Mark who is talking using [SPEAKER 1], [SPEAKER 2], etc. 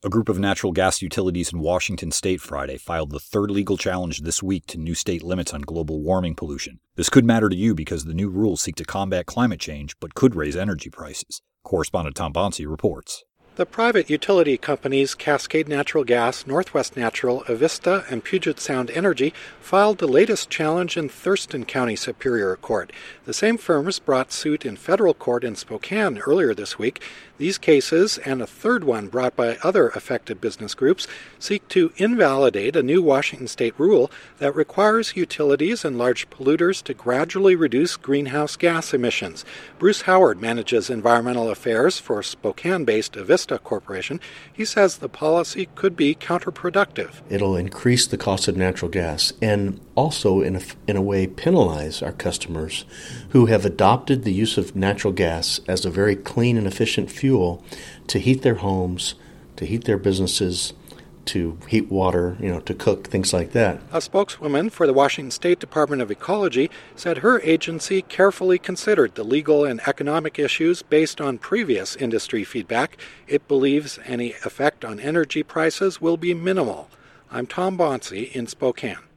[SPEAKER 1] A group of natural gas utilities in Washington state Friday filed the third legal challenge this week to new state limits on global warming pollution. This could matter to you because the new rules seek to combat climate change but could raise energy prices. Correspondent Tom Bonsi reports.
[SPEAKER 2] The private utility companies Cascade Natural Gas, Northwest Natural, Avista, and Puget Sound Energy filed the latest challenge in Thurston County Superior Court. The same firms brought suit in federal court in Spokane earlier this week. These cases, and a third one brought by other affected business groups, seek to invalidate a new Washington state rule that requires utilities and large polluters to gradually reduce greenhouse gas emissions. Bruce Howard manages environmental affairs for Spokane-based Avista Corporation. He says the policy could be counterproductive.
[SPEAKER 3] It'll increase the cost of natural gas and also, in a way, penalize our customers who have adopted the use of natural gas as a very clean and efficient fuel to heat their homes, to heat their businesses, to heat water, to cook, things like that.
[SPEAKER 2] A spokeswoman for the Washington State Department of Ecology said her agency carefully considered the legal and economic issues based on previous industry feedback. It believes any effect on energy prices will be minimal. I'm Tom Bonsi in Spokane.